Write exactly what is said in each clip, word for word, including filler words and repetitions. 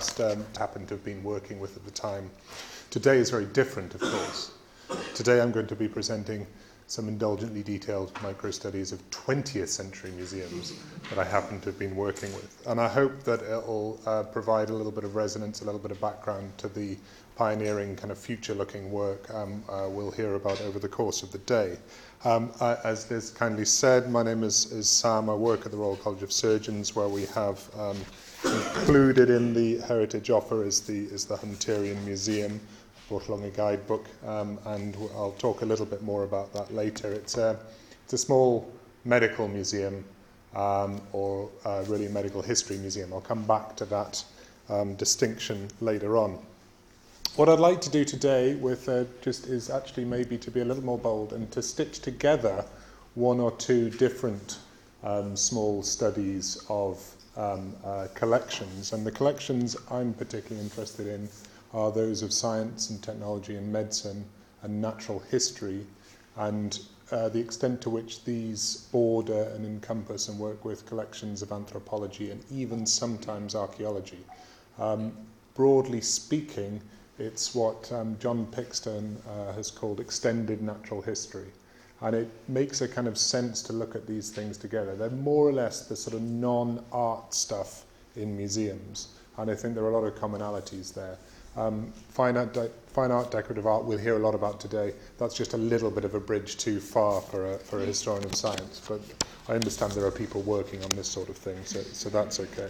just um, happened to have been working with at the time. Today is very different, of course. Today I'm going to be presenting some indulgently detailed micro-studies of twentieth century museums that I happen to have been working with. And I hope that it'll uh, provide a little bit of resonance, a little bit of background to the pioneering kind of future-looking work um, uh, we'll hear about over the course of the day. Um, I, as Liz kindly said, my name is, is Sam. I work at the Royal College of Surgeons, where we have um, included in the heritage offer is the, is the Hunterian Museum. Brought along a guidebook, um, and I'll talk a little bit more about that later. It's a, it's a small medical museum, um, or uh, really a medical history museum. I'll come back to that um, distinction later on. What I'd like to do today with uh, just is actually maybe to be a little more bold and to stitch together one or two different um, small studies of um, uh, collections. And the collections I'm particularly interested in are those of science and technology and medicine and natural history, and uh, the extent to which these border and encompass and work with collections of anthropology and even sometimes archaeology. Um, broadly speaking, it's what um, John Pixton uh, has called extended natural history. And it makes a kind of sense to look at these things together. They're more or less the sort of non-art stuff in museums. And I think there are a lot of commonalities there. Um, fine, art de- fine art, decorative art, we'll hear a lot about today. That's just a little bit of a bridge too far for a, for a historian of science, but I understand there are people working on this sort of thing, so, so that's okay.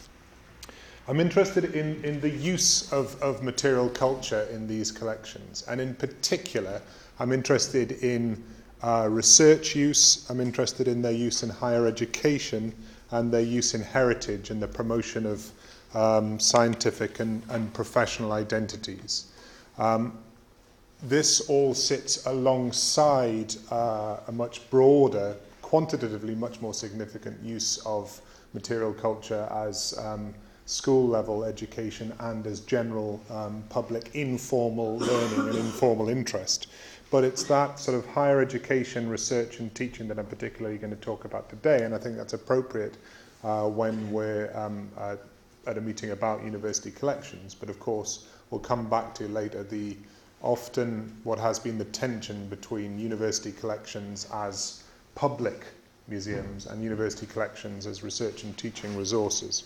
I'm interested in, in the use of, of material culture in these collections, and in particular, I'm interested in uh, research use, I'm interested in their use in higher education, and their use in heritage and the promotion of Um, scientific and, and professional identities. Um, this all sits alongside uh, a much broader, quantitatively much more significant use of material culture as um, school-level education and as general um, public informal learning and informal interest. But it's that sort of higher education, research and teaching that I'm particularly going to talk about today, and I think that's appropriate uh, when we're um, uh, at a meeting about university collections, but of course we'll come back to later the often what has been the tension between university collections as public museums and university collections as research and teaching resources.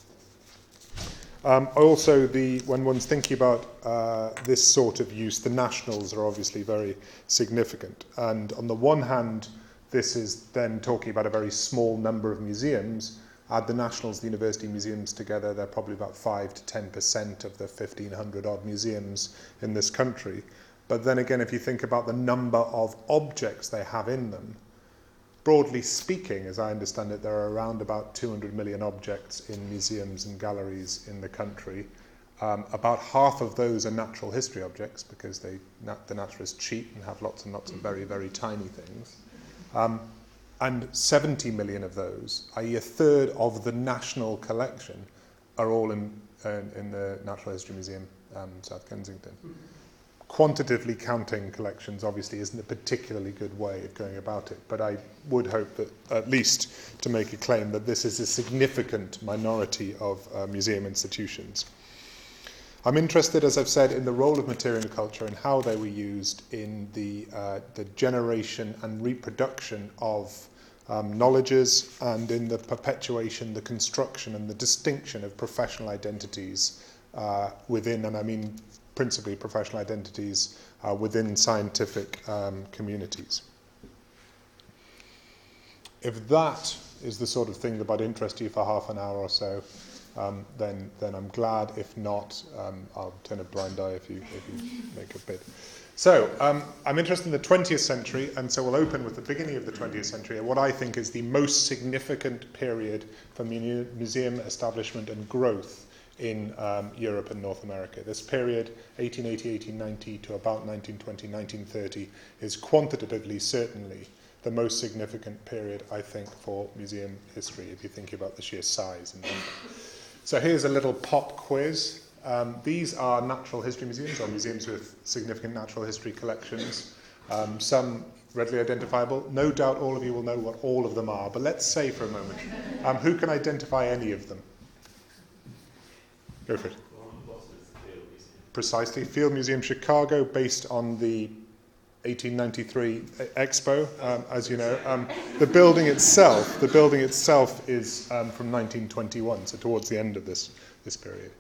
Um, also, the when one's thinking about uh, this sort of use, the nationals are obviously very significant. And on the one hand, this is then talking about a very small number of museums. Add the nationals, the university museums together, they're probably about five to ten percent of the fifteen hundred odd museums in this country. But then again, if you think about the number of objects they have in them, broadly speaking, as I understand it, there are around about two hundred million objects in museums and galleries in the country. Um, about half of those are natural history objects because they, nat- the naturalists cheat and have lots and lots of very, very tiny things. Um, And seventy million of those, that is a third of the national collection, are all in, uh, in the Natural History Museum, um, South Kensington. Quantitatively counting collections obviously isn't a particularly good way of going about it, but I would hope that at least to make a claim that this is a significant minority of uh, museum institutions. I'm interested, as I've said, in the role of material culture and how they were used in the, uh, the generation and reproduction of um, knowledges and in the perpetuation, the construction and the distinction of professional identities uh, within, and I mean principally professional identities uh, within scientific um, communities. If that is the sort of thing that might interest you for half an hour or so, Um, then, then I'm glad. If not, um, I'll turn a blind eye if you, if you make a bid. So, um, I'm interested in the twentieth century, and so we'll open with the beginning of the twentieth century, and what I think is the most significant period for mu- museum establishment and growth in um, Europe and North America. This period, eighteen eighty, eighteen ninety to about nineteen twenty, nineteen thirty, is quantitatively certainly the most significant period, I think, for museum history, if you think about the sheer size and number. So here's a little pop quiz. Um, these are natural history museums, or museums with significant natural history collections. Um, some readily identifiable. No doubt all of you will know what all of them are, but let's say for a moment, um, who can identify any of them? Go for it. Precisely. Field Museum Chicago, based on the eighteen ninety-three Expo, um, as you know. Um, the building itself, the building itself is um, from nineteen twenty-one, so towards the end of this this period.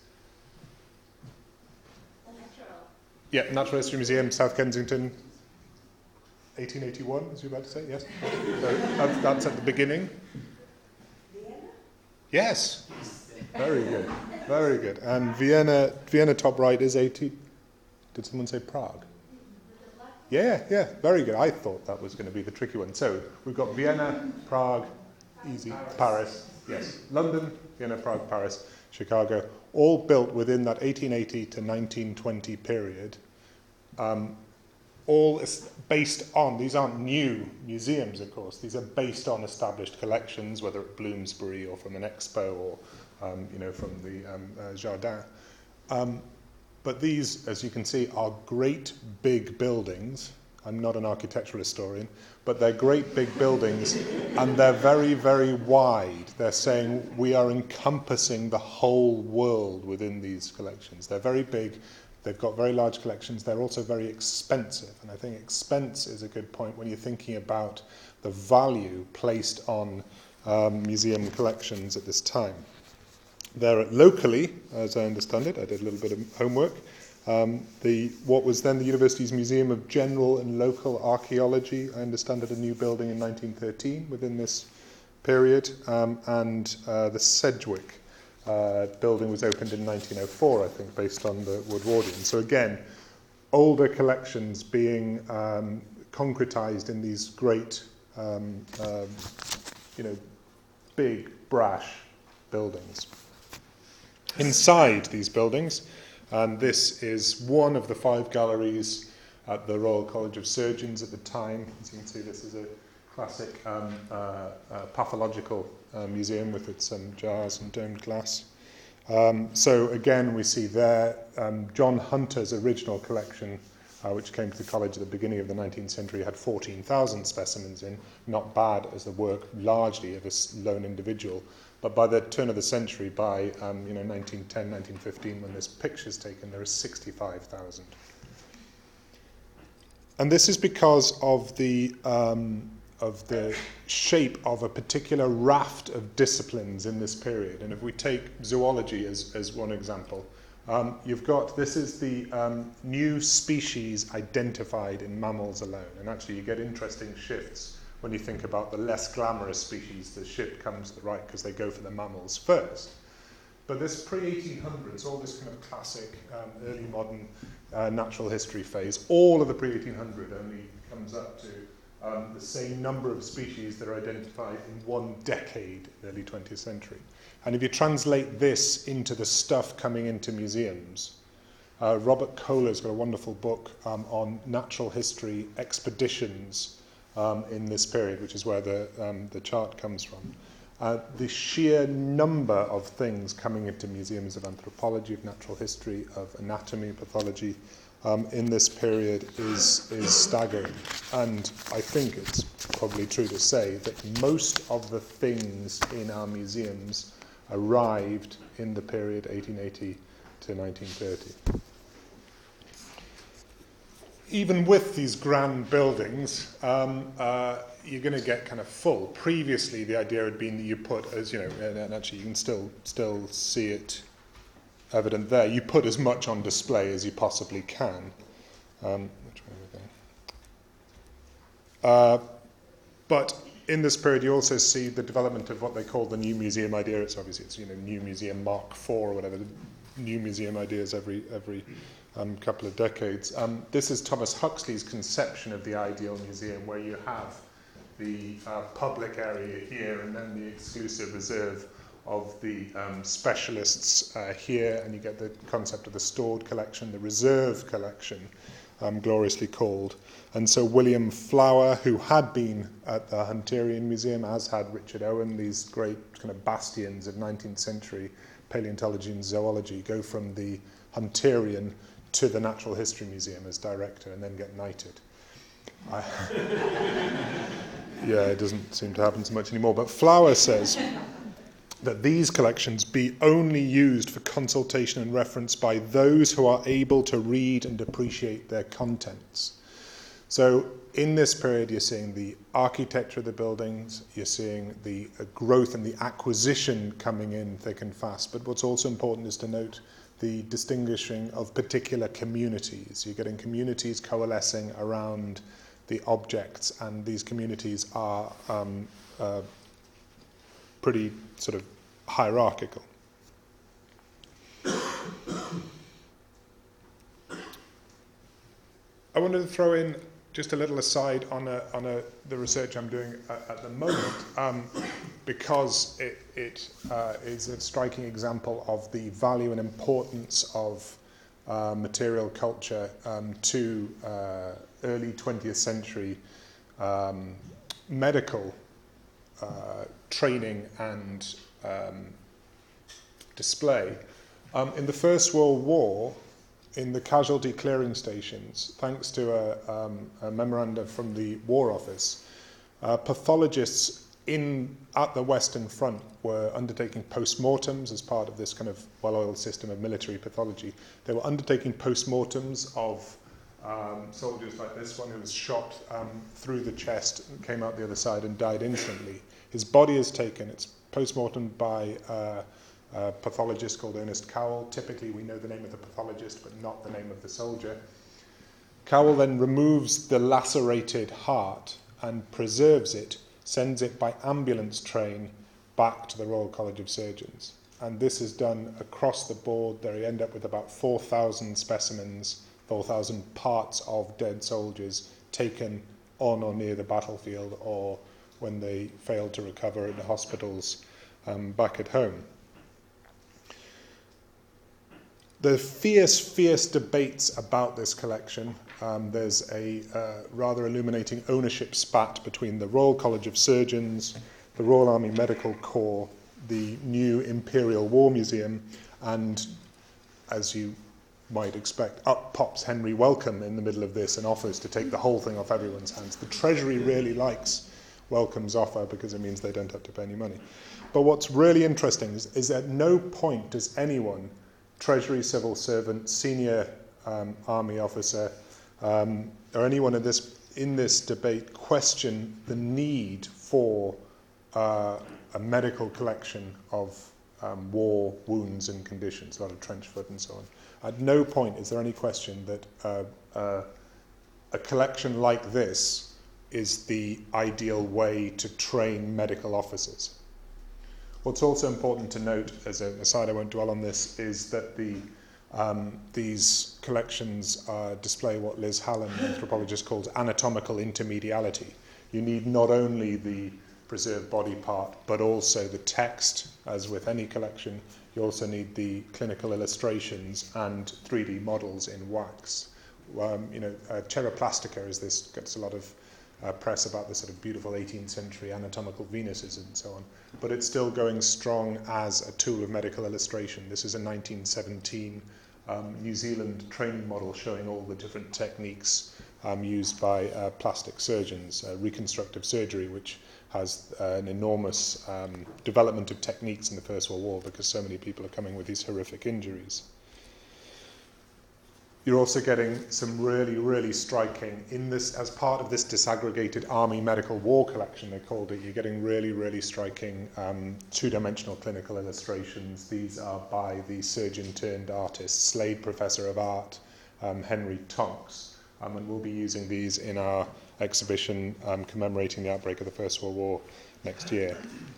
The Natural. Yeah, Natural History Museum, South Kensington, eighteen eighty-one, as you're about to say, yes? So that's, that's at the beginning. Vienna? Yes. Very good. Very good. And Vienna, Vienna top right is eighty. Did someone say Prague? Yeah, yeah, very good. I thought that was going to be the tricky one. So we've got Vienna, Prague, easy, Paris, yes. London, Vienna, Prague, Paris, Chicago, all built within that eighteen eighty to nineteen twenty period. Um, all is based on, these aren't new museums, of course, these are based on established collections, whether at Bloomsbury or from an expo or um, you know, from the um, uh, Jardin. Um, but these, as you can see, are great big buildings. I'm not an architectural historian, but they're great big buildings, and they're very, very wide. They're saying we are encompassing the whole world within these collections. They're very big. They've got very large collections. They're also very expensive. And I think expense is a good point when you're thinking about the value placed on um, museum collections at this time. They're locally, as I understand it, I did a little bit of homework, um, the what was then the university's Museum of General and Local Archaeology, I understand, had a new building in nineteen thirteen within this period, um, and uh, the Sedgwick Uh, building was opened in nineteen oh four, I think, based on the Woodwardian. So again, older collections being um, concretized in these great, um, um, you know, big, brash buildings. Inside these buildings, and this is one of the five galleries at the Royal College of Surgeons at the time. As you can see, this is a classic um, uh, uh, pathological uh, museum with its um, jars and domed glass. Um, so again, we see there um, John Hunter's original collection, uh, which came to the college at the beginning of the nineteenth century, had fourteen thousand specimens in, not bad as the work largely of a lone individual. But by the turn of the century, by um, you know nineteen ten, nineteen fifteen, when this picture's taken, there is sixty-five thousand. And this is because of the um, of the shape of a particular raft of disciplines in this period. And if we take zoology as, as one example, um, you've got, this is the um, new species identified in mammals alone. And actually you get interesting shifts when you think about the less glamorous species. The shift comes to the right because they go for the mammals first. But this pre eighteen hundreds, all this kind of classic um, early modern uh, natural history phase, all of the pre eighteen hundred only comes up to Um, the same number of species that are identified in one decade in the early twentieth century. And if you translate this into the stuff coming into museums, uh, Robert Kohler's got a wonderful book um, on natural history expeditions um, in this period, which is where the, um, the chart comes from. Uh, the sheer number of things coming into museums of anthropology, of natural history, of anatomy, pathology, Um, in this period is is staggering. And I think it's probably true to say that most of the things in our museums arrived in the period eighteen eighty to nineteen thirty. Even with these grand buildings, um, uh, you're going to get kind of full. Previously, the idea had been that you put, as you know, and actually you can still still see it evident there, you put as much on display as you possibly can. Um, which way are we going? Uh, but in this period, you also see the development of what they call the new museum idea. It's obviously it's you know new museum Mark four or whatever. New museum ideas every every um, couple of decades. Um, this is Thomas Huxley's conception of the ideal museum, where you have the uh, public area here and then the exclusive reserve of the um, specialists uh, here, and you get the concept of the stored collection, the reserve collection, um, gloriously called. And so William Flower, who had been at the Hunterian Museum, as had Richard Owen, these great kind of bastions of nineteenth century paleontology and zoology, go from the Hunterian to the Natural History Museum as director and then get knighted. I yeah, it doesn't seem to happen so much anymore. But Flower says that these collections be only used for consultation and reference by those who are able to read and appreciate their contents. So in this period, you're seeing the architecture of the buildings, you're seeing the uh, growth and the acquisition coming in thick and fast. But what's also important is to note the distinguishing of particular communities. You're getting communities coalescing around the objects, and these communities are um, uh, pretty sort of hierarchical. I wanted to throw in just a little aside on a, on a, the research I'm doing at, at the moment, um, because it, it uh, is a striking example of the value and importance of uh, material culture um, to uh, early twentieth century um, medical uh, training and um, display. Um, in the First World War, in the casualty clearing stations, thanks to a, um, a memoranda from the War Office, uh, pathologists in at the Western Front were undertaking post-mortems as part of this kind of well-oiled system of military pathology. They were undertaking post-mortems of um, soldiers like this one who was shot um, through the chest and came out the other side and died instantly. His body is taken, it's post-mortem by uh, a pathologist called Ernest Cowell. Typically we know the name of the pathologist but not the name of the soldier. Cowell then removes the lacerated heart and preserves it, sends it by ambulance train back to the Royal College of Surgeons. And this is done across the board. There you end up with about four thousand specimens, four thousand parts of dead soldiers taken on or near the battlefield, or when they failed to recover in the hospitals um, back at home. The fierce, fierce debates about this collection. Um, there's a uh, rather illuminating ownership spat between the Royal College of Surgeons, the Royal Army Medical Corps, the new Imperial War Museum, and, as you might expect, up pops Henry Wellcome in the middle of this and offers to take the whole thing off everyone's hands. The Treasury really likes Wellcome's offer because it means they don't have to pay any money. But what's really interesting is, is at no point does anyone, Treasury civil servant, senior um, army officer, um, or anyone in this in this debate question the need for uh, a medical collection of um, war wounds and conditions, a lot of trench foot and so on. At no point is there any question that uh, uh, a collection like this is the ideal way to train medical officers. What's also important to note, as an aside, I won't dwell on this, is that the um, these collections uh, display what Liz Hallen, an anthropologist, calls anatomical intermediality. You need not only the preserved body part, but also the text, as with any collection. You also need the clinical illustrations and three D models in wax. Um, you know, uh, Ceroplastica is this, gets a lot of Uh, press about the sort of beautiful eighteenth century anatomical Venuses and so on, but it's still going strong as a tool of medical illustration. This is a nineteen seventeen um, New Zealand training model showing all the different techniques um, used by uh, plastic surgeons, uh, reconstructive surgery, which has uh, an enormous um, development of techniques in the First World War because so many people are coming with these horrific injuries. You're also getting some really, really striking, in this, as part of this disaggregated Army Medical War collection, they called it, you're getting really, really striking um, two-dimensional clinical illustrations. These are by the surgeon-turned-artist, Slade Professor of Art, um, Henry Tonks, um, and we'll be using these in our exhibition um, commemorating the outbreak of the First World War next year.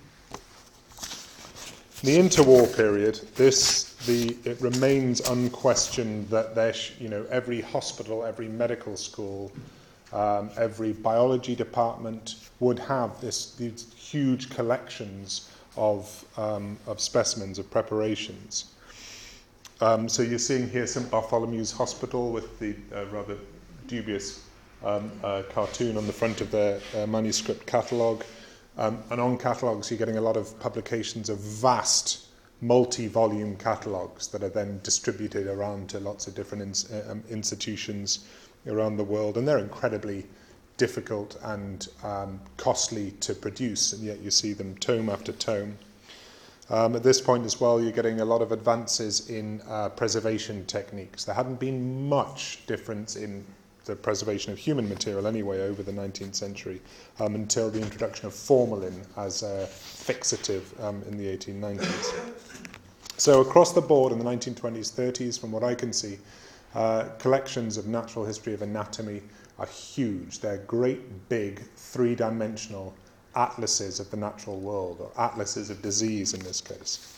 The interwar period, this the it remains unquestioned that there, sh, you know, every hospital, every medical school, um, every biology department would have this these huge collections of um, of specimens of preparations. Um, so you're seeing here Saint Bartholomew's Hospital with the uh, rather dubious um, uh, cartoon on the front of their uh, manuscript catalogue. Um, and on catalogues, you're getting a lot of publications of vast multi-volume catalogues that are then distributed around to lots of different ins- um, institutions around the world. And they're incredibly difficult and um, costly to produce, and yet you see them tome after tome. Um, at this point as well, you're getting a lot of advances in uh, preservation techniques. There hadn't been much difference in the preservation of human material anyway over the nineteenth century um, until the introduction of formalin as a fixative um, in the eighteen nineties. So across the board in the nineteen twenties, thirties, from what I can see, uh, collections of natural history of anatomy are huge. They're great, big, three-dimensional atlases of the natural world, or atlases of disease in this case.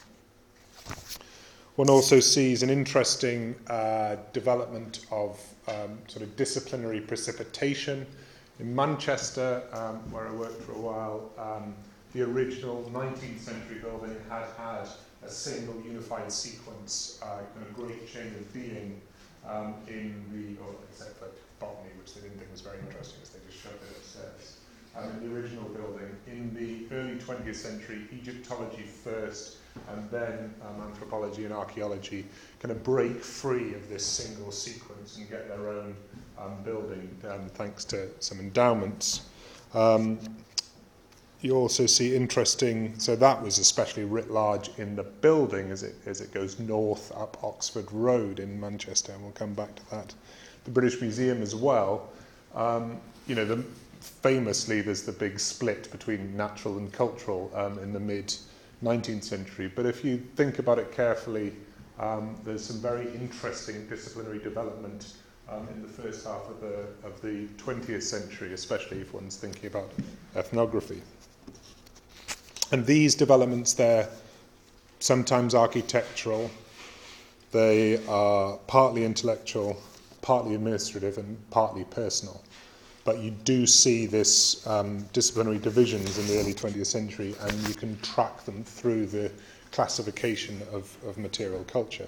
One also sees an interesting uh, development of um, sort of disciplinary precipitation. In Manchester, um, where I worked for a while, um, the original nineteenth century building had had a single unified sequence, uh, kind of great chain of being um, in the, or except for botany, which they didn't think was very interesting, so they just shoved it upstairs. Um, in the original building, in the early twentieth century, Egyptology first, and then um, anthropology and archaeology kind of break free of this single sequence and get their own um, building, um, thanks to some endowments. Um, you also see interesting, so that was especially writ large in the building as it as it goes north up Oxford Road in Manchester, and we'll come back to that. The British Museum as well, um, you know, the famously, there's the big split between natural and cultural um, in the mid-nineteenth century. But if you think about it carefully, um, there's some very interesting disciplinary development um, in the first half of the, of the twentieth century, especially if one's thinking about ethnography. And these developments, they're sometimes architectural, they are partly intellectual, partly administrative, and partly personal. But you do see this um, disciplinary divisions in the early twentieth century, and you can track them through the classification of, of material culture.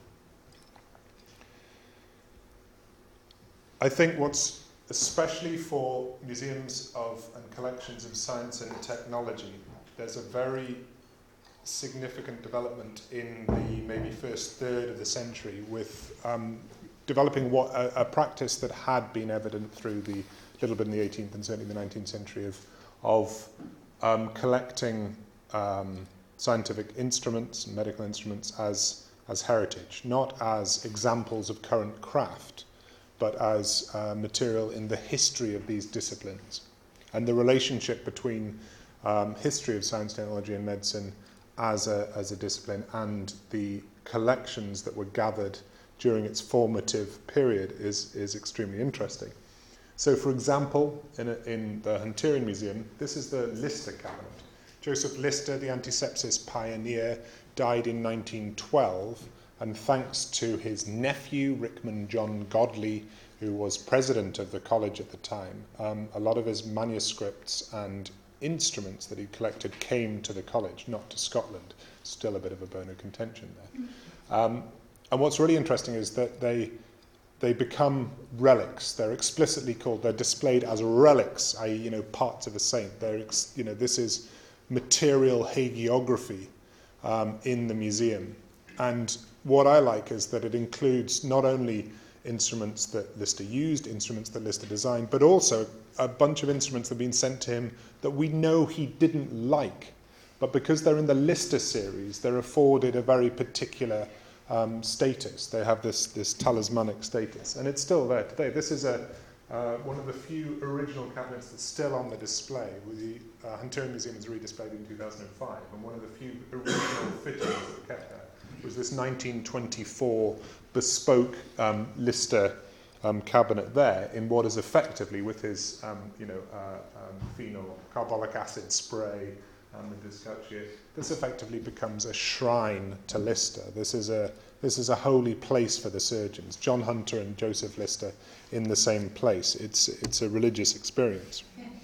I think what's especially for museums of and collections of science and technology, there's a very significant development in the maybe first third of the century with um, developing what a, a practice that had been evident through the little bit in the eighteenth and certainly the nineteenth century of, of um, collecting um, scientific instruments and medical instruments as, as heritage, not as examples of current craft, but as uh, material in the history of these disciplines. And the relationship between um, history of science, technology and medicine as a, as a discipline and the collections that were gathered during its formative period is, is extremely interesting. So, for example, in, a, in the Hunterian Museum, this is the Lister cabinet. Joseph Lister, the antisepsis pioneer, died in nineteen twelve, and thanks to his nephew, Rickman John Godley, who was president of the college at the time, um, a lot of his manuscripts and instruments that he collected came to the college, not to Scotland. Still a bit of a bone of contention there. Um, and what's really interesting is that they they become relics. They're explicitly called, they're displayed as relics, that is, you know, parts of a saint. They're, ex, you know, this is material hagiography um, in the museum. And what I like is that it includes not only instruments that Lister used, instruments that Lister designed, but also a bunch of instruments that have been sent to him that we know he didn't like. But because they're in the Lister series, they're afforded a very particular um, status. They have this, this talismanic status. And it's still there today. This is a, uh, one of the few original cabinets that's still on the display. The uh, Hunterian Museum was redisplayed in two thousand five, and one of the few original fittings that were kept there was this nineteen twenty-four bespoke um, Lister um, cabinet there in what is effectively, with his um, you know, uh, um, phenol carbolic acid spray and the Discaccia, this effectively becomes a shrine to Lister. This is a this is a holy place for the surgeons. John Hunter and Joseph Lister in the same place. It's it's a religious experience.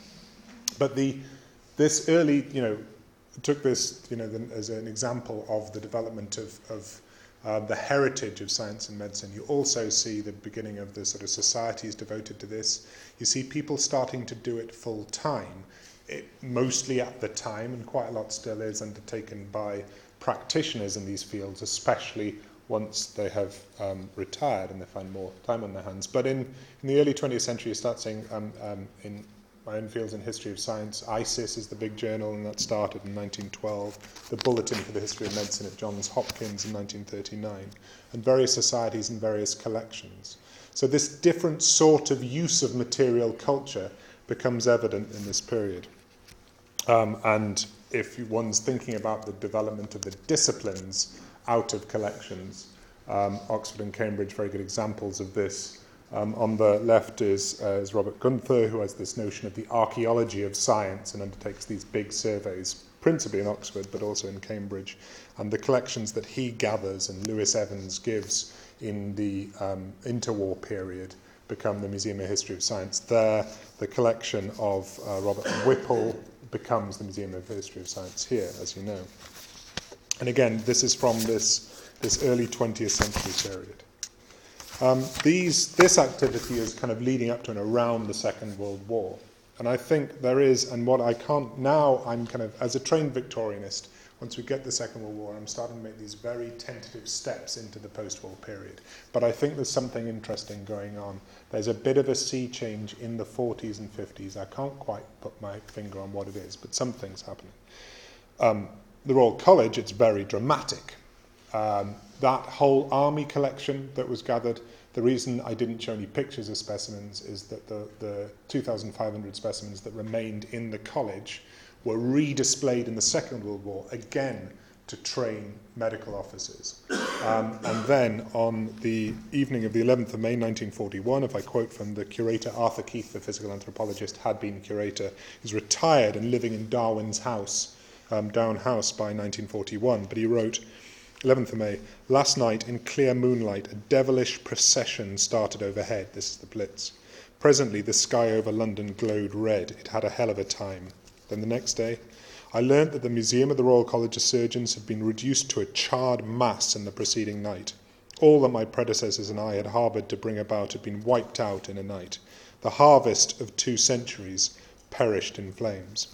But the this early, you know, took this, you know, the, as an example of the development of, of uh, the heritage of science and medicine. You also see the beginning of the sort of societies devoted to this. You see people starting to do it full time. It, mostly at the time, and quite a lot still is undertaken by practitioners in these fields, especially once they have um, retired and they find more time on their hands. But in, in the early twentieth century, you start seeing um, um, in my own fields in history of science. I C I S is the big journal, and that started in nineteen twelve. The Bulletin for the History of Medicine at Johns Hopkins in nineteen thirty-nine. And various societies and various collections. So this different sort of use of material culture becomes evident in this period. Um, and if one's thinking about the development of the disciplines out of collections, um, Oxford and Cambridge, very good examples of this. Um, on the left is, uh, is Robert Gunther, who has this notion of the archaeology of science and undertakes these big surveys, principally in Oxford, but also in Cambridge. And the collections that he gathers and Lewis Evans gives in the um, interwar period become the Museum of History of Science. There, the collection of uh, Robert Whipple becomes the Museum of History of Science here, as you know. And again, this is from this, this early twentieth century period. Um, these, this activity is kind of leading up to and around the Second World War. And I think there is, and what I can't, now I'm kind of, as a trained Victorianist, once we get the Second World War, I'm starting to make these very tentative steps into the post-war period. But I think there's something interesting going on. There's a bit of a sea change in the forties and fifties. I can't quite put my finger on what it is, but something's happening. Um, the Royal College, it's very dramatic. Um, that whole army collection that was gathered, the reason I didn't show any pictures of specimens is that the, the two thousand five hundred specimens that remained in the college were redisplayed in the Second World War, again, to train medical officers. Um, and then on the evening of the eleventh of May nineteen forty-one, if I quote from the curator, Arthur Keith, the physical anthropologist, had been curator. He's retired and living in Darwin's house, um, Down House, by nineteen forty-one. But he wrote, eleventh of May, last night in clear moonlight, a devilish procession started overhead. This is the Blitz. Presently, the sky over London glowed red. It had a hell of a time. Then the next day, I learnt that the Museum of the Royal College of Surgeons had been reduced to a charred mass in the preceding night. All that my predecessors and I had harboured to bring about had been wiped out in a night. The harvest of two centuries perished in flames.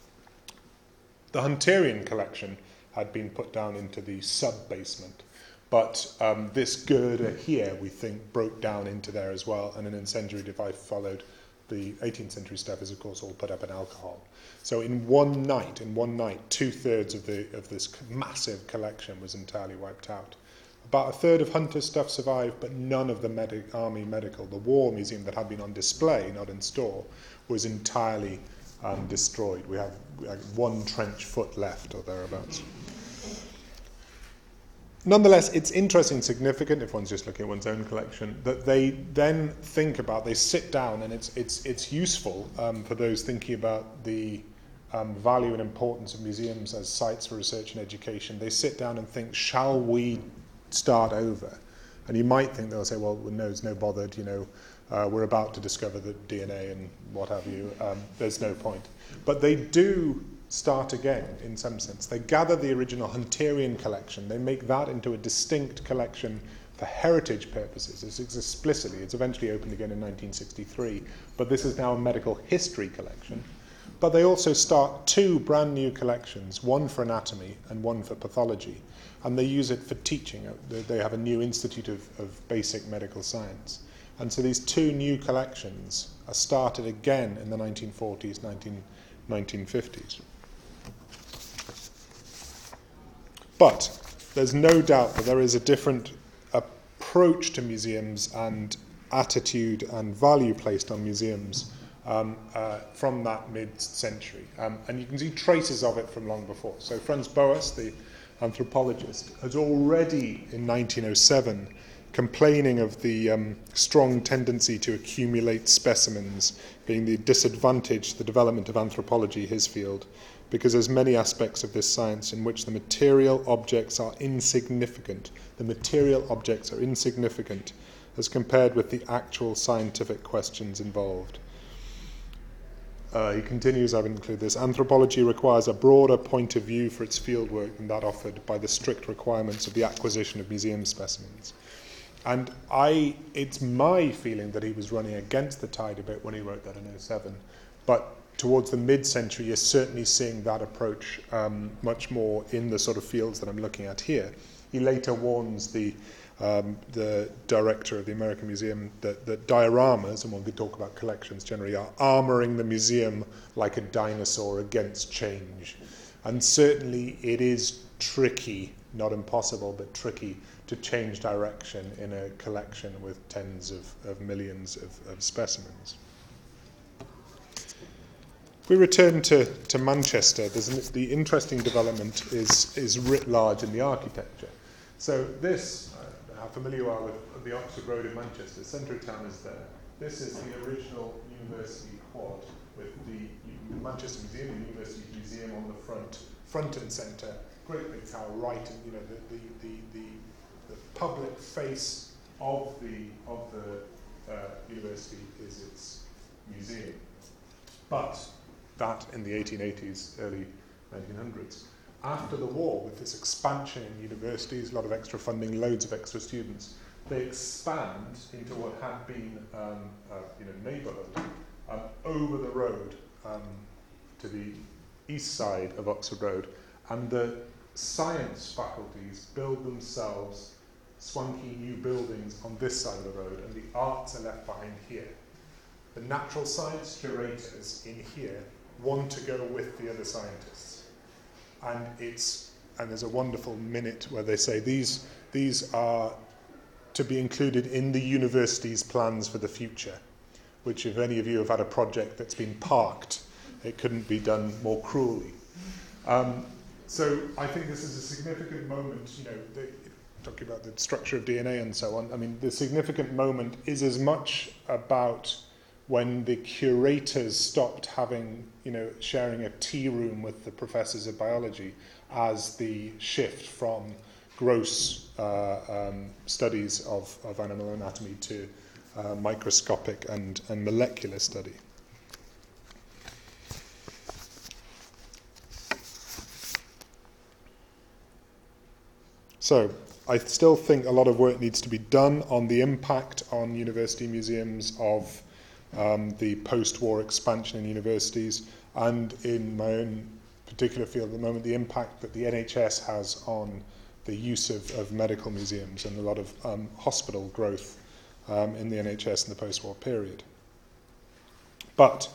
The Hunterian collection had been put down into the sub-basement, but um, this girder here, we think, broke down into there as well, and an incendiary device followed. The eighteenth century stuff is, of course, all put up in alcohol. So in one night, in one night, two-thirds of the of this massive collection was entirely wiped out. About a third of Hunter's stuff survived, but none of the medic, army medical, the war museum that had been on display, not in store, was entirely um, destroyed. We have like one trench foot left or thereabouts. Nonetheless, it's interesting and significant, if one's just looking at one's own collection, that they then think about, they sit down, and it's it's it's useful um, for those thinking about the um, value and importance of museums as sites for research and education. They sit down and think, shall we start over? And you might think they'll say, well, no, it's no bothered, you know, uh, we're about to discover the D N A and what have you, um, there's no point. But they do start again, in some sense. They gather the original Hunterian collection, they make that into a distinct collection for heritage purposes. It's explicitly, it's eventually opened again in nineteen sixty-three, but this is now a medical history collection. But they also start two brand new collections, one for anatomy and one for pathology, and they use it for teaching. They have a new Institute of, of Basic Medical Science. And so these two new collections are started again in the nineteen forties, nineteen fifties. But there's no doubt that there is a different approach to museums and attitude and value placed on museums um, uh, from that mid-century. Um, and you can see traces of it from long before. So Franz Boas, the anthropologist, has already in nineteen oh seven complaining of the um, strong tendency to accumulate specimens being the disadvantage, the development of anthropology, his field, because there's many aspects of this science in which the material objects are insignificant. The material objects are insignificant as compared with the actual scientific questions involved. Uh, he continues, I've included this, anthropology requires a broader point of view for its fieldwork than that offered by the strict requirements of the acquisition of museum specimens. And I, it's my feeling that he was running against the tide a bit when he wrote that in oh seven, but towards the mid-century, you're certainly seeing that approach um, much more in the sort of fields that I'm looking at here. he later warns the um, the director of the American Museum that, that dioramas, and one could talk about collections generally, are armouring the museum like a dinosaur against change. And certainly it is tricky, not impossible, but tricky to change direction in a collection with tens of, of millions of, of specimens. If we return to, to Manchester, there's an, the interesting development is, is writ large in the architecture. So this, uh, how familiar you are with the Oxford Road in Manchester, centre of town is there. This is the original university quad with the Manchester Museum, the University Museum on the front, front and centre, great big tower right, and you know the the, the, the, the public face of the of the uh, university is its museum. But that in the eighteen eighties, early nineteen hundreds. After the war, with this expansion in universities, a lot of extra funding, loads of extra students, they expand into what had been um, a you know, neighbourhood um, over the road um, to the east side of Oxford Road. And the science faculties build themselves swanky new buildings on this side of the road, and the arts are left behind here. The natural science curators in here want to go with the other scientists. And it's and there's a wonderful minute where they say these these are to be included in the university's plans for the future, which if any of you have had a project that's been parked, it couldn't be done more cruelly. Um, so I think this is a significant moment, you know, the, talking about the structure of D N A and so on. I mean, the significant moment is as much about when the curators stopped having, you know, sharing a tea room with the professors of biology, as the shift from gross uh, um, studies of, of animal anatomy to uh, microscopic and, and molecular study. So, I still think a lot of work needs to be done on the impact on university museums of Um, the post-war expansion in universities, and in my own particular field at the moment, the impact that the N H S has on the use of, of medical museums and a lot of um, hospital growth um, in the N H S in the post-war period. But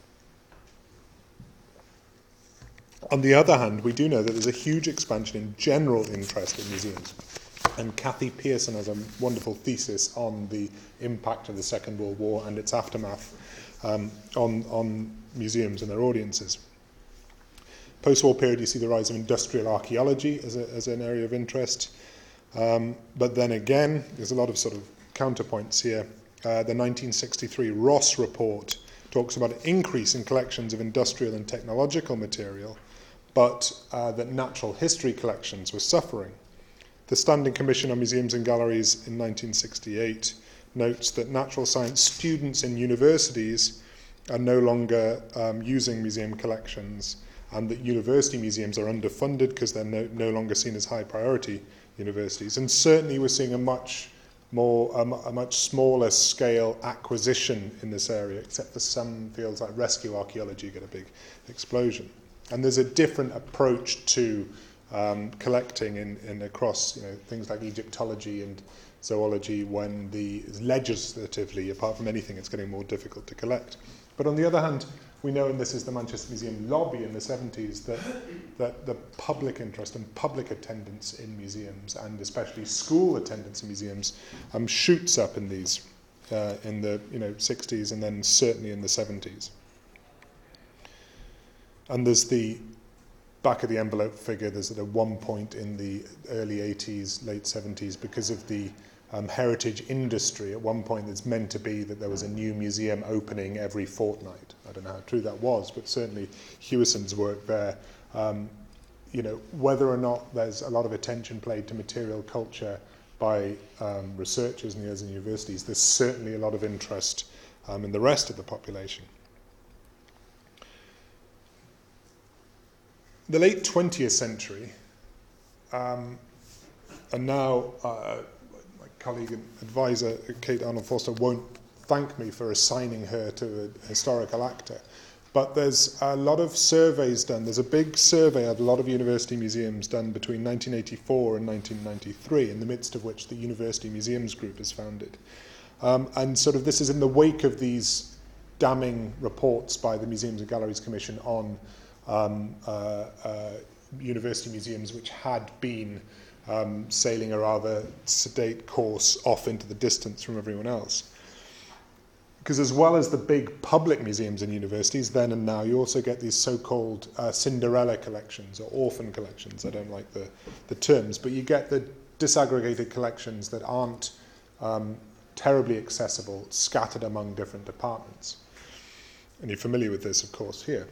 on the other hand, we do know that there's a huge expansion in general interest in museums. And Kathy Pearson has a wonderful thesis on the impact of the Second World War and its aftermath um, on, on museums and their audiences. Post-war period, you see the rise of industrial archaeology as, a, as an area of interest. Um, but then again, there's a lot of sort of counterpoints here. Uh, the nineteen sixty-three Ross report talks about an increase in collections of industrial and technological material, but uh, that natural history collections were suffering. The Standing Commission on Museums and Galleries in nineteen sixty-eight notes that natural science students in universities are no longer um, using museum collections, and that university museums are underfunded because they're no, no longer seen as high priority universities. And certainly we're seeing a much more, um, a much smaller scale acquisition in this area, except for some fields like rescue archaeology get a big explosion. And there's a different approach to Um, collecting in, in across you know, things like Egyptology and zoology, when the legislatively, apart from anything, it's getting more difficult to collect. But on the other hand, we know, and this is the Manchester Museum lobby in the seventies, that, that the public interest and public attendance in museums, and especially school attendance in museums, um, shoots up in these uh, in the you know sixties and then certainly in the seventies. And there's the back of the envelope figure, there's at a one point in the early eighties, late seventies, because of the um, heritage industry, at one point it's meant to be that there was a new museum opening every fortnight. I don't know how true that was, but certainly Hewison's work there, um, you know, whether or not there's a lot of attention paid to material culture by um, researchers in the other universities, there's certainly a lot of interest um, in the rest of the population. The late twentieth century, um, and now uh, my colleague and advisor Kate Arnold Foster won't thank me for assigning her to a historical actor, But there's a lot of surveys done. There's a big survey of a lot of university museums done between nineteen eighty-four and nineteen ninety-three, in the midst of which the University Museums Group is founded. Um, and sort of this is in the wake of these damning reports by the Museums and Galleries Commission on um, uh, uh, university museums which had been um, sailing a rather sedate course off into the distance from everyone else. Because as well as the big public museums in universities, then and now, you also get these so-called uh, Cinderella collections or orphan collections. I don't like the, the terms, but you get the disaggregated collections that aren't um, terribly accessible, scattered among different departments. And you're familiar with this, of course, here.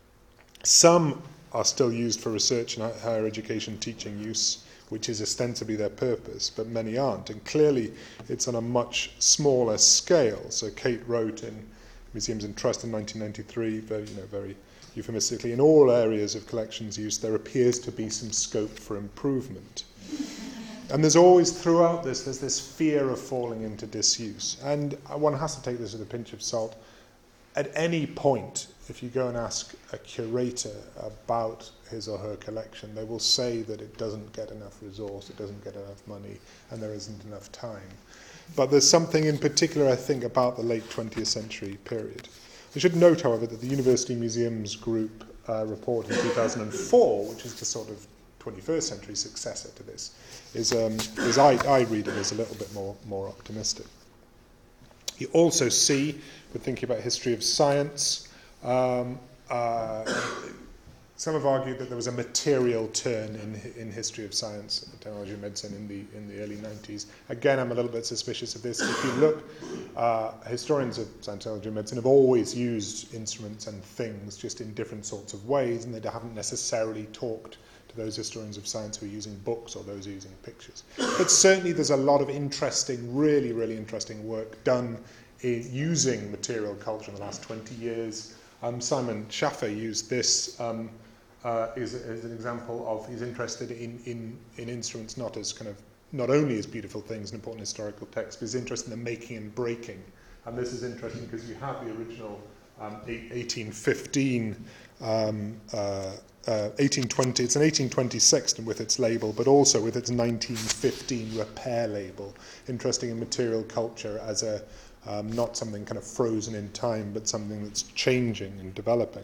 Some are still used for research and higher education teaching use, which is ostensibly their purpose, but many aren't. And clearly, it's on a much smaller scale. So Kate wrote in Museums and Trust in nineteen ninety-three, very, you know, very euphemistically, in all areas of collections use, there appears to be some scope for improvement. And there's always, throughout this, there's this fear of falling into disuse. And one has to take this with a pinch of salt. At any point, if you go and ask a curator about his or her collection, they will say that it doesn't get enough resource, it doesn't get enough money, and there isn't enough time. But there's something in particular, I think, about the late twentieth century period. I should note, however, that the University Museums Group uh, report in two thousand four, which is the sort of twenty-first century successor to this, is, um, is I, I read it as a little bit more, more optimistic. You also see, we're thinking about history of science, um, uh, some have argued that there was a material turn in in history of science, technology and medicine in the in the early nineties. Again, I'm a little bit suspicious of this. If you look, uh, historians of science, technology and medicine have always used instruments and things just in different sorts of ways, and they haven't necessarily talked to those historians of science who are using books or those using pictures. But certainly there's a lot of interesting, really, really interesting work done in using material culture in the last twenty years. Um, Simon Schaffer used this um, uh, is, is an example of, he's interested in, in, in instruments not as kind of, not only as beautiful things and important historical texts, but he's interested in the making and breaking. And this is interesting because you have the original um, eighteen fifteen, um, uh, uh, eighteen twenty, it's an eighteen twenty sextant with its label, but also with its nineteen fifteen repair label. Interesting in material culture as a, Um, not something kind of frozen in time, but something that's changing and developing.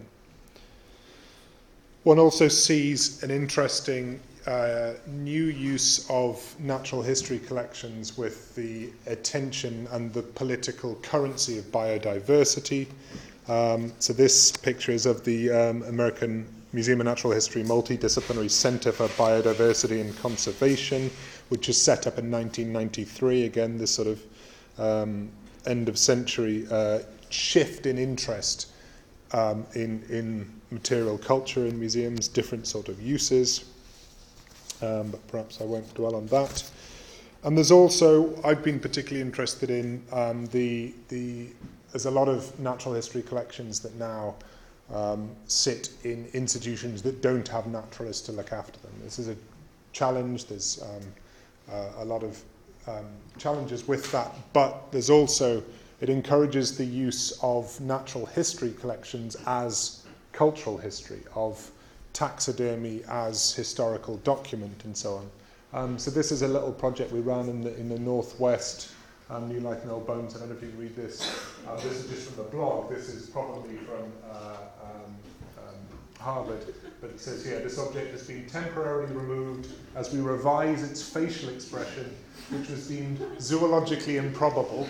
One also sees an interesting uh, new use of natural history collections with the attention and the political currency of biodiversity. Um, so this picture is of the um, American Museum of Natural History Multidisciplinary Center for Biodiversity and Conservation, which was set up in nineteen ninety-three. Again, this sort of um, end of century uh, shift in interest um, in, in material culture in museums, different sort of uses, um, but perhaps I won't dwell on that. And there's also, I've been particularly interested in um, the, the, there's a lot of natural history collections that now um, sit in institutions that don't have naturalists to look after them. This is a challenge, there's um, uh, a lot of Um, challenges with that, but there's also, it encourages the use of natural history collections as cultural history, of taxidermy as historical document and so on. Um, so this is a little project we ran in the, in the Northwest, um, New Life in Old Bones. I don't know if you can read this. Uh, this is just from the blog. This is probably from uh, um, um, Harvard. But it says here, this object has been temporarily removed as we revise its facial expression, which was deemed zoologically improbable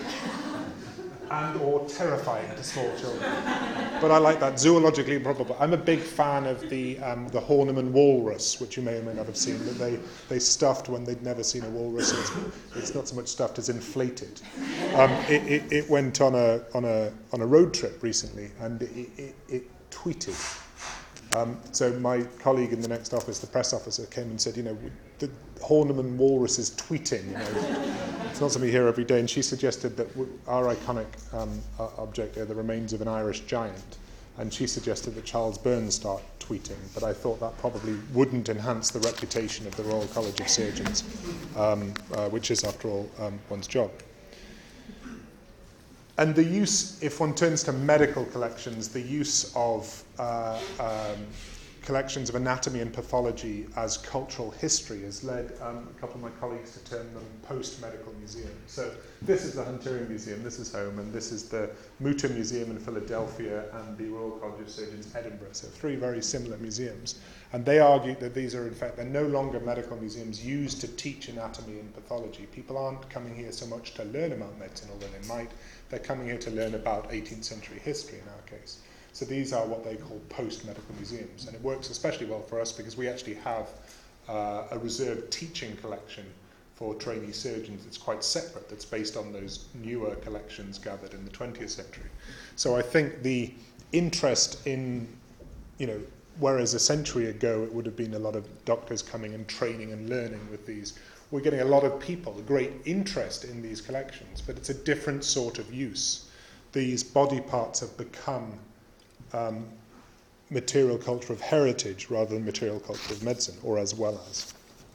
and or terrifying to small children. But I like that, zoologically improbable. I'm a big fan of the um, the Horniman walrus, which you may or may not have seen, that they, they stuffed when they'd never seen a walrus. It's, it's not so much stuffed as inflated. Um, it, it, it went on a on a on a road trip recently, and it, it, it tweeted. Um, so my colleague in the next office, the press officer, came and said, you know, the Horniman walrus is tweeting, you know, it's not something you hear every day. And she suggested that our iconic um, object are the remains of an Irish giant. And she suggested that Charles Burns start tweeting, but I thought that probably wouldn't enhance the reputation of the Royal College of Surgeons, um, uh, which is, after all, um, one's job. and the use, if one turns to medical collections, the use of uh, um, collections of anatomy and pathology as cultural history has led um, a couple of my colleagues to term them post-medical museums. So this is the Hunterian Museum, this is home, and this is the Mutter Museum in Philadelphia and the Royal College of Surgeons, Edinburgh. So three very similar museums. And they argue that these are, in fact, they're no longer medical museums used to teach anatomy and pathology. People aren't coming here so much to learn about medicine, although they might. They're coming here to learn about eighteenth century history in our case. So these are what they call post-medical museums. And it works especially well for us because we actually have uh, a reserved teaching collection for trainee surgeons that's quite separate, that's based on those newer collections gathered in the twentieth century. So I think the interest in, you know, whereas a century ago it would have been a lot of doctors coming and training and learning with these, we're getting a lot of people, a great interest in these collections, but it's a different sort of use. These body parts have become um, material culture of heritage rather than material culture of medicine, or as well as.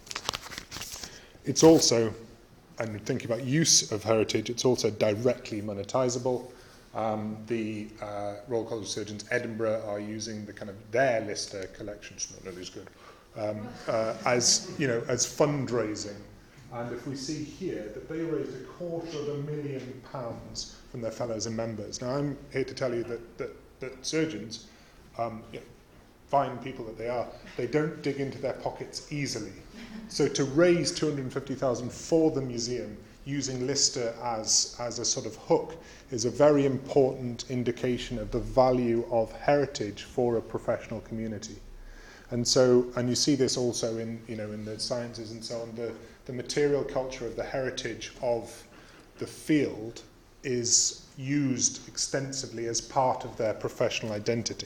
It's also, and thinking about use of heritage, it's also directly monetizable. Um, the uh, Royal College of Surgeons, Edinburgh, are using the kind of their Lister collections, not nearly as good, um, uh, as you know, as fundraising. And if we see here that they raised a quarter of a million pounds from their fellows and members. Now, I'm here to tell you that that, that surgeons, um, you know, fine people that they are, they don't dig into their pockets easily. So to raise two hundred fifty thousand pounds for the museum using Lister as, as a sort of hook is a very important indication of the value of heritage for a professional community. And so, and you see this also in, you know, in the sciences and so on, the, the material culture of the heritage of the field is used extensively as part of their professional identity.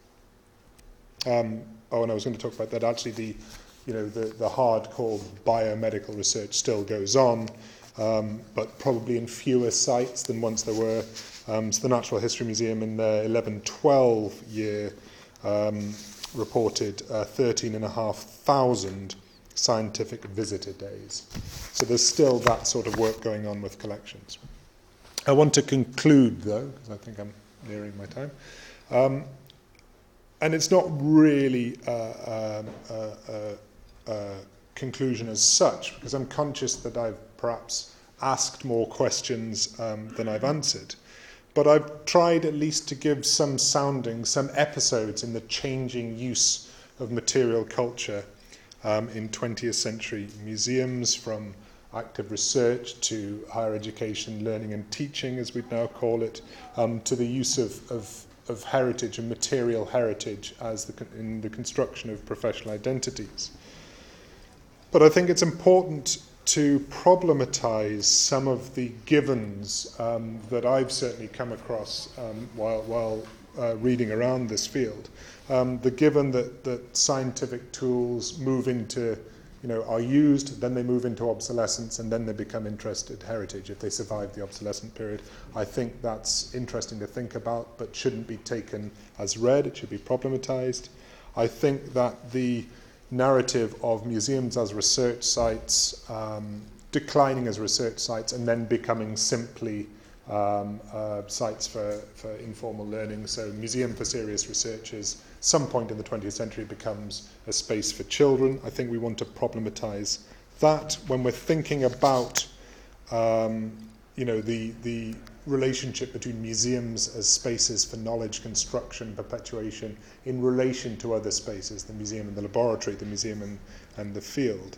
Um, oh, and I was going to talk about that. Actually, the, you know, the, the hardcore biomedical research still goes on, um, but probably in fewer sites than once there were. Um, so the Natural History Museum in the eleven twelve year um, reported uh, thirteen and a half thousand scientific visitor days. So there's still that sort of work going on with collections. I want to conclude, though, because I think I'm nearing my time. Um, and it's not really a, a, a, a conclusion as such, because I'm conscious that I've perhaps asked more questions um, than I've answered. But I've tried at least to give some sounding, some episodes in the changing use of material culture um, in twentieth century museums, from active research to higher education, learning and teaching, as we'd now call it, um, to the use of, of, of heritage and material heritage as the, in the construction of professional identities. But I think it's important to problematize some of the givens um, that I've certainly come across um, while, while uh, reading around this field. Um, the given that, that scientific tools move into, you know, are used, then they move into obsolescence, and then they become interested heritage if they survive the obsolescent period. I think that's interesting to think about, but shouldn't be taken as read. It should be problematized. I think that the narrative of museums as research sites, um, declining as research sites, and then becoming simply um, uh, sites for, for informal learning. So museum for serious researchers, some point in the twentieth century becomes a space for children. I think we want to problematize that when we're thinking about um, you know, the, the relationship between museums as spaces for knowledge construction, perpetuation, in relation to other spaces, the museum and the laboratory, the museum and, and the field.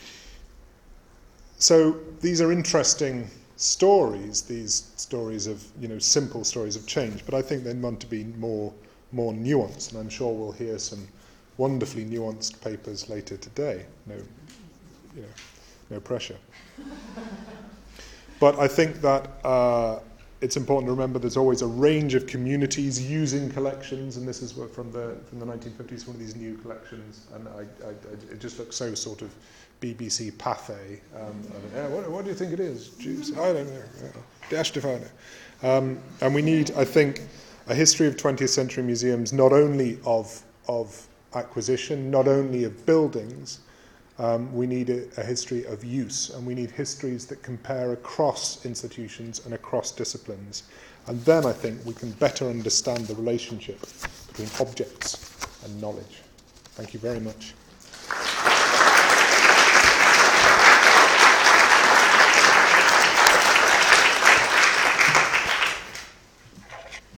So these are interesting stories, these stories of, you know, simple stories of change, but I think they want to be more, more nuanced, and I'm sure we'll hear some wonderfully nuanced papers later today. No, you know, no pressure. But I think that uh, it's important to remember there's always a range of communities using collections, and this is from the from the nineteen fifties, one of these new collections, and I, I, it just looks so sort of B B C Pathé. Um, yeah, what, what do you think it is? Jews? I don't know. Dash if I know. Um, and we need, I think, a history of twentieth century museums, not only of of acquisition, not only of buildings, Um, we need a, a history of use, and we need histories that compare across institutions and across disciplines. And then I think we can better understand the relationship between objects and knowledge. Thank you very much.